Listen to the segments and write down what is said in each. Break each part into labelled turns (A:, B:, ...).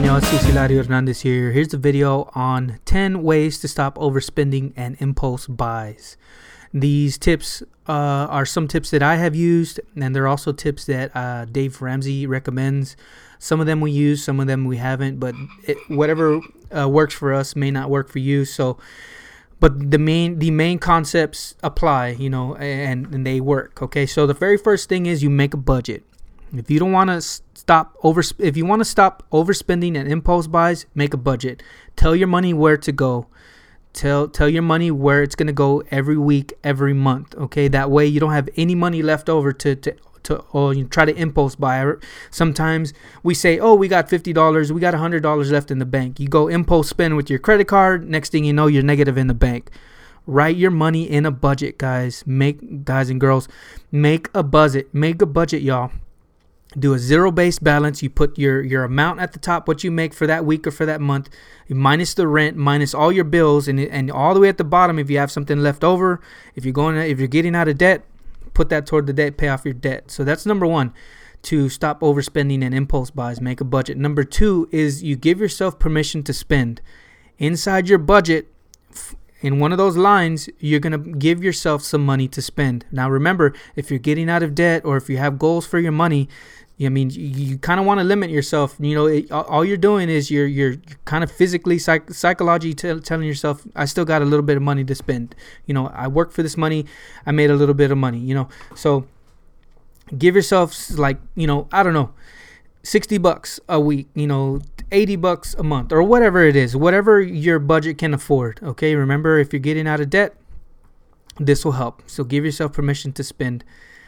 A: Señor Hilario Hernandez here. Here's a video on 10 ways to stop overspending and impulse buys. These tips are some tips that I have used, and they're also tips that Dave Ramsey recommends. Some of them we use, some of them we haven't, but whatever works for us may not work for you. But the main concepts apply, and they work. Okay, so the very first thing is you make a budget. If you don't want to stop overspending and impulse buys, make a budget. Tell your money where to go. Tell your money where it's going to go every week, every month. Okay, that way you don't have any money left over to you try to impulse buy. Sometimes we say, oh, we got $50, we got $100 left in the bank. You go impulse spend with your credit card. Next thing you know, you're negative in the bank. Write your money in a budget, guys. Guys and girls, make a budget. Make a budget, y'all. Do a zero-based balance. You put your amount at the top, what you make for that week or for that month, minus the rent, minus all your bills, and all the way at the bottom, if you have something left over, if you're getting out of debt, put that toward the debt, pay off your debt. So that's number one, to stop overspending and impulse buys. Make a budget. Number two is you give yourself permission to spend. Inside your budget, in one of those lines, you're going to give yourself some money to spend. Now, remember, if you're getting out of debt or if you have goals for your money, you kind of want to limit yourself. All you're doing is you're kind of physically, psychologically telling yourself, I still got a little bit of money to spend. I worked for this money. I made a little bit of money, So give yourself I don't know, $60 a week, $80 a month, or whatever it is, whatever your budget can afford. Okay, remember, if you're getting out of debt, this will help. So give yourself permission to spend.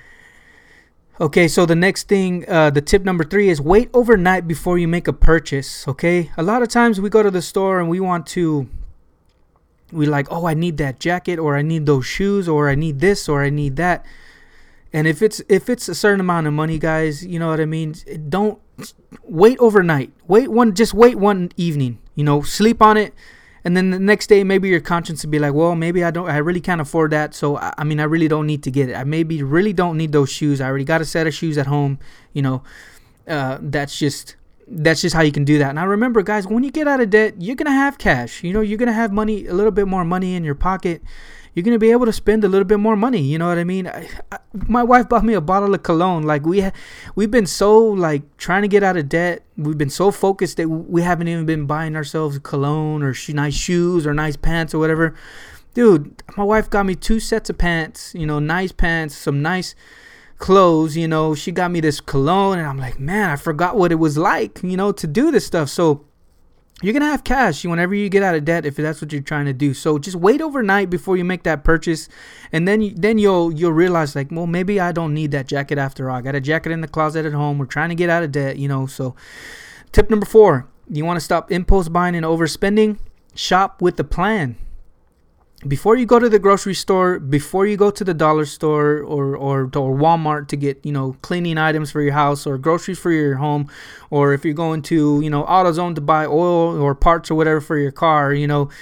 A: Okay, so the next thing, the tip number 3 is wait overnight before you make a purchase. Okay, a lot of times we go to the store and we oh, I need that jacket, or I need those shoes, or I need this, or I need that. And if it's a certain amount of money, guys, you know what I mean? Don't wait overnight. Just wait one evening, sleep on it. And then the next day, maybe your conscience will be like, well, maybe I really can't afford that. So, I really don't need to get it. I maybe really don't need those shoes. I already got a set of shoes at home. That's just how you can do that. Now, remember, guys, when you get out of debt, you're going to have cash. You're going to have money, a little bit more money in your pocket. You're going to be able to spend a little bit more money. You know what I mean? My wife bought me a bottle of cologne. We've been so trying to get out of debt. We've been so focused that we haven't even been buying ourselves cologne or nice shoes or nice pants or whatever. Dude, my wife got me 2 sets of pants, nice pants, some nice clothes. She got me this cologne, and I'm like, man, I forgot what it was like, to do this stuff. So you're going to have cash whenever you get out of debt, if that's what you're trying to do. So just wait overnight before you make that purchase. And then you'll realize, well, maybe I don't need that jacket after all. I got a jacket in the closet at home. We're trying to get out of debt, So tip number 4, you want to stop impulse buying and overspending? Shop with a plan. Before you go to the grocery store, before you go to the dollar store or Walmart to get, cleaning items for your house or groceries for your home, or if you're going to, AutoZone to buy oil or parts or whatever for your car,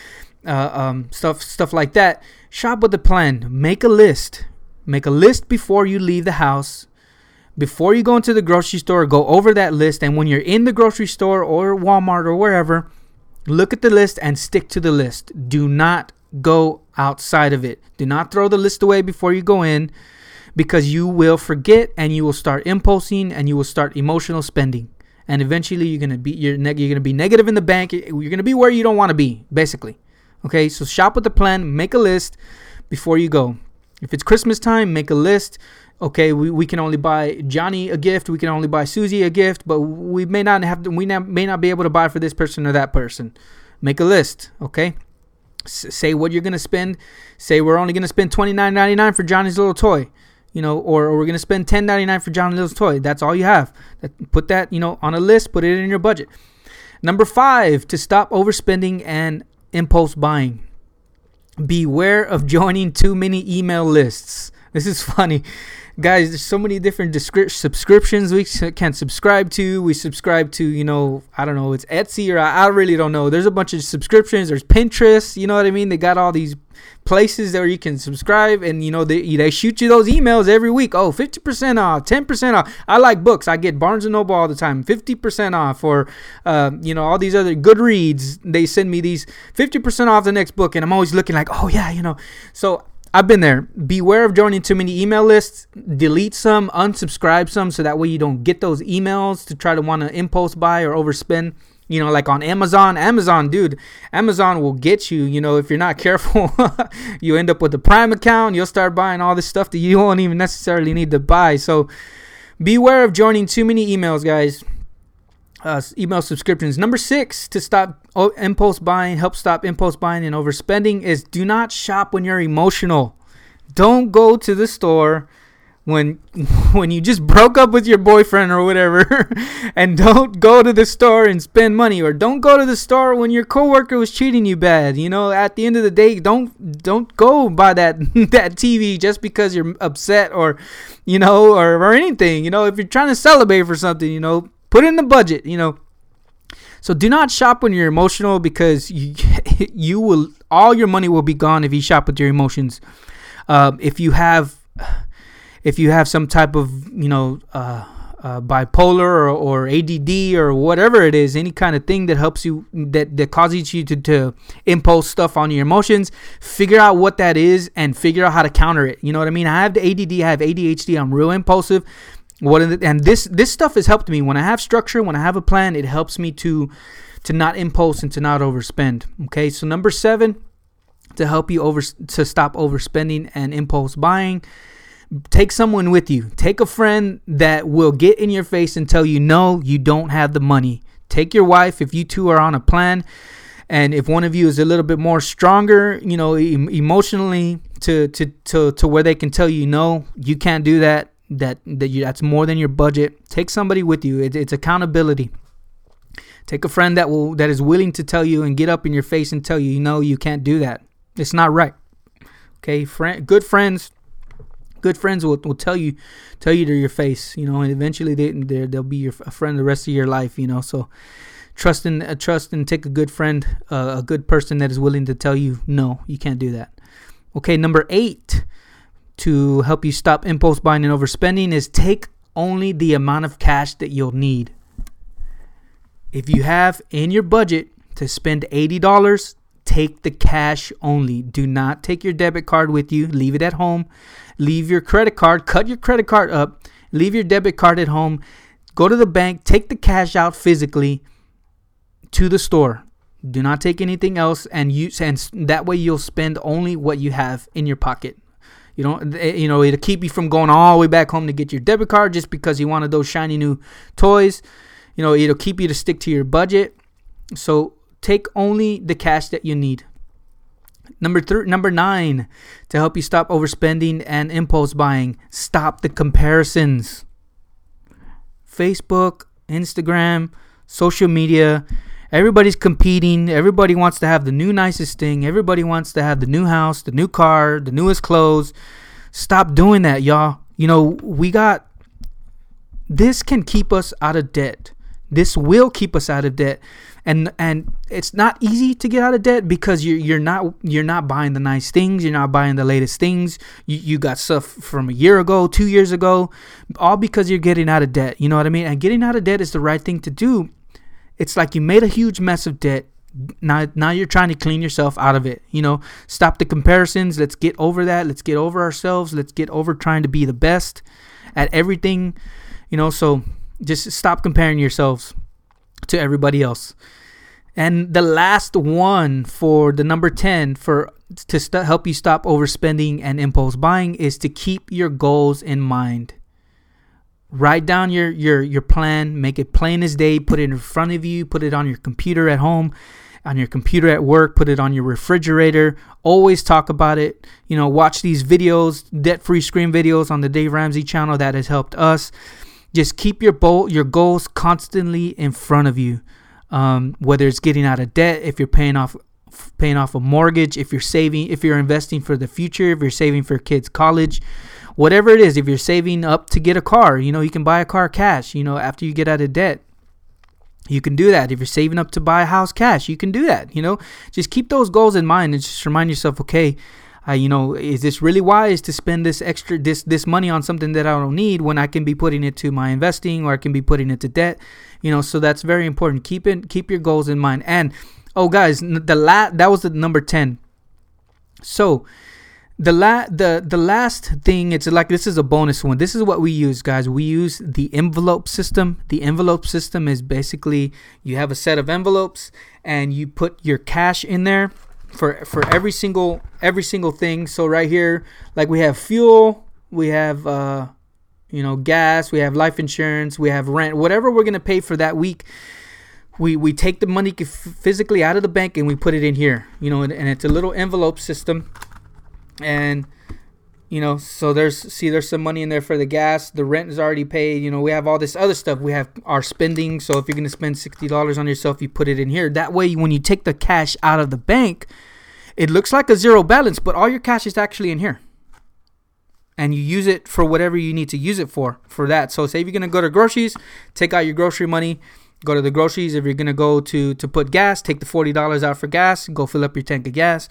A: stuff like that, shop with a plan. Make a list. Make a list before you leave the house. Before you go into the grocery store, go over that list. And when you're in the grocery store or Walmart or wherever, look at the list and stick to the list. Do not go outside of it. Do not throw the list away before you go in, because you will forget and you will start impulsing and you will start emotional spending, and eventually you're gonna be negative in the bank. You're gonna be where you don't want to be, basically. Okay, so shop with a plan. Make a list before you go. If it's Christmas time, make a list. Okay, we can only buy Johnny a gift. We can only buy Susie a gift, but we may not be able to buy for this person or that person. Make a list. Okay. Say what you're going to spend. Say we're only going to spend $29.99 for Johnny's little toy, or we're going to spend $10.99 for Johnny's little toy. That's all you have. Put that, on a list, put it in your budget. Number 5, to stop overspending and impulse buying. Beware of joining too many email lists. This is funny. Guys, there's so many different subscriptions we can subscribe to. We subscribe to, I don't know, it's Etsy, or I really don't know. There's a bunch of subscriptions. There's Pinterest, you know what I mean? They got all these places where you can subscribe, and they shoot you those emails every week. Oh, 50% off, 10% off. I like books. I get Barnes & Noble all the time, 50% off, or all these other Goodreads. They send me these 50% off the next book, and I'm always looking like, oh yeah, so I've been there. Beware of joining too many email lists. Delete some, unsubscribe some, so that way you don't get those emails to try to want to impulse buy or overspend. Like on Amazon, dude, Amazon will get you, if you're not careful. You end up with a Prime account. You'll start buying all this stuff that you won't even necessarily need to buy. So beware of joining too many emails, guys. Email subscriptions. Number 6 to stop impulse buying, help stop impulse buying and overspending, is do not shop when you're emotional. Don't go to the store when you just broke up with your boyfriend or whatever, and don't go to the store and spend money, or don't go to the store when your coworker was treating you bad. At the end of the day, don't go buy that TV just because you're upset, or or anything. If you're trying to celebrate for something, put in the budget. So do not shop when you're emotional, because you will, all your money will be gone if you shop with your emotions. If you have some type of bipolar or ADD or whatever it is, any kind of thing that helps you, that causes you to impulse stuff on your emotions, figure out what that is and figure out how to counter it. You know what I mean? I have the ADD, I have ADHD, I'm real impulsive. And this stuff has helped me. When I have structure, when I have a plan, it helps me to not impulse and to not overspend. Okay, so number 7, to help you to stop overspending and impulse buying, take someone with you. Take a friend that will get in your face and tell you, no, you don't have the money. Take your wife if you two are on a plan, and if one of you is a little bit more stronger, emotionally, to where they can tell you, no, you can't do that. That's more than your budget. Take somebody with you. It's accountability. Take a friend that is willing to tell you and get up in your face and tell you, you can't do that. It's not right. Okay, good friends will tell you to your face, and eventually they'll be a friend the rest of your life, So trust and take a good friend, a good person that is willing to tell you, no, you can't do that. Okay, number 8 to help you stop impulse buying and overspending is take only the amount of cash that you'll need. If you have in your budget to spend $80, take the cash only. Do not take your debit card with you. Leave it at home. Leave your credit card. Cut your credit card up. Leave your debit card at home. Go to the bank. Take the cash out physically to the store. Do not take anything else, and that way you'll spend only what you have in your pocket. It'll keep you from going all the way back home to get your debit card just because you wanted those shiny new toys. It'll keep you to stick to your budget. So take only the cash that you need. Number 9, to help you stop overspending and impulse buying, stop the comparisons. Facebook, Instagram, social media, everybody's competing. Everybody wants to have the new nicest thing. Everybody wants to have the new house, the new car, the newest clothes. Stop doing that, y'all. This can keep us out of debt. This will keep us out of debt. And it's not easy to get out of debt because you're not buying the nice things. You're not buying the latest things. You got stuff from a year ago, 2 years ago, all because you're getting out of debt. You know what I mean? And getting out of debt is the right thing to do. It's like you made a huge mess of debt. Now you're trying to clean yourself out of it. Stop the comparisons. Let's get over that. Let's get over ourselves. Let's get over trying to be the best at everything. So just stop comparing yourselves to everybody else. And the last one for the number 10 to help you stop overspending and impulse buying is to keep your goals in mind. Write down your plan, make it plain as day, put it in front of you, put it on your computer at home, on your computer at work, put it on your refrigerator. Always talk about it. Watch these videos, debt-free screen videos on the Dave Ramsey channel. That has helped us. Just keep your goals constantly in front of you. Whether it's getting out of debt, if you're paying off a mortgage, if you're saving, if you're investing for the future, if you're saving for kids' college, whatever it is, if you're saving up to get a car, you can buy a car cash, after you get out of debt. You can do that. If you're saving up to buy a house cash, you can do that. Just keep those goals in mind and just remind yourself, okay, is this really wise to spend this money on something that I don't need when I can be putting it to my investing, or I can be putting it to debt? So that's very important. Keep your goals in mind. And guys, that was the number 10. So the last thing, it's like, this is a bonus one. This is what we use, guys. We use the envelope system. The envelope system is basically, you have a set of envelopes and you put your cash in there for every single thing. So right here, like, we have fuel, we have gas, we have life insurance, we have rent, whatever we're gonna pay for that week. We take the money physically out of the bank and we put it in here, and it's a little envelope system. And so there's some money in there for the gas. The rent is already paid. We have all this other stuff. We have our spending. So if you're going to spend $60 on yourself, you put it in here. That way, when you take the cash out of the bank, it looks like a zero balance, but all your cash is actually in here. And you use it for whatever you need to use it for that. So say if you're going to go to groceries, take out your grocery money, go to the groceries. If you're going to go to put gas, take the $40 out for gas, go fill up your tank of gas.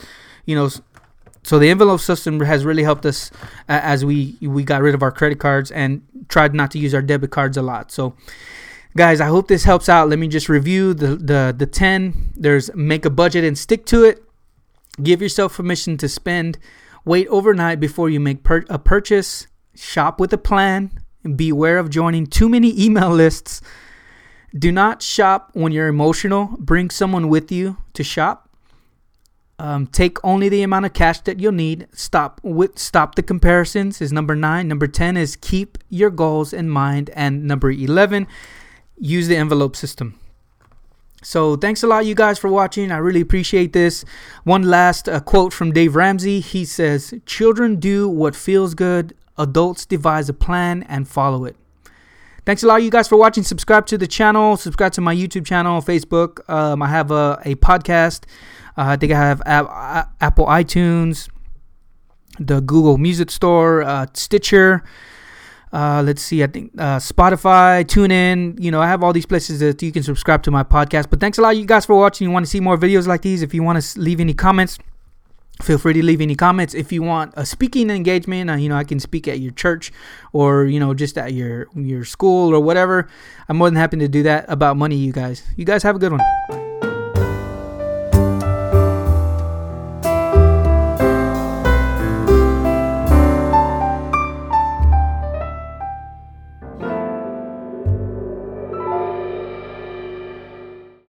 A: So the envelope system has really helped us as we got rid of our credit cards and tried not to use our debit cards a lot. So, guys, I hope this helps out. Let me just review the 10. There's make a budget and stick to it. Give yourself permission to spend. Wait overnight before you make a purchase. Shop with a plan. And beware of joining too many email lists. Do not shop when you're emotional. Bring someone with you to shop. Take only the amount of cash that you'll need. Stop the comparisons is number 9. Number 10 is keep your goals in mind. And number 11, use the envelope system. So thanks a lot, you guys, for watching. I really appreciate this. One last quote from Dave Ramsey. He says, "Children do what feels good. Adults devise a plan and follow it." Thanks a lot, you guys, for watching. Subscribe to the channel. Subscribe to my YouTube channel, Facebook. I have a podcast. I think I have Apple iTunes, the Google Music Store, Stitcher. Let's see, I think Spotify, TuneIn. I have all these places that you can subscribe to my podcast. But thanks a lot, you guys, for watching. You want to see more videos like these? If you want to leave any comments, feel free to leave any comments. If you want a speaking engagement, I can speak at your church or, just at your school or whatever. I'm more than happy to do that about money, you guys. You guys have a good one.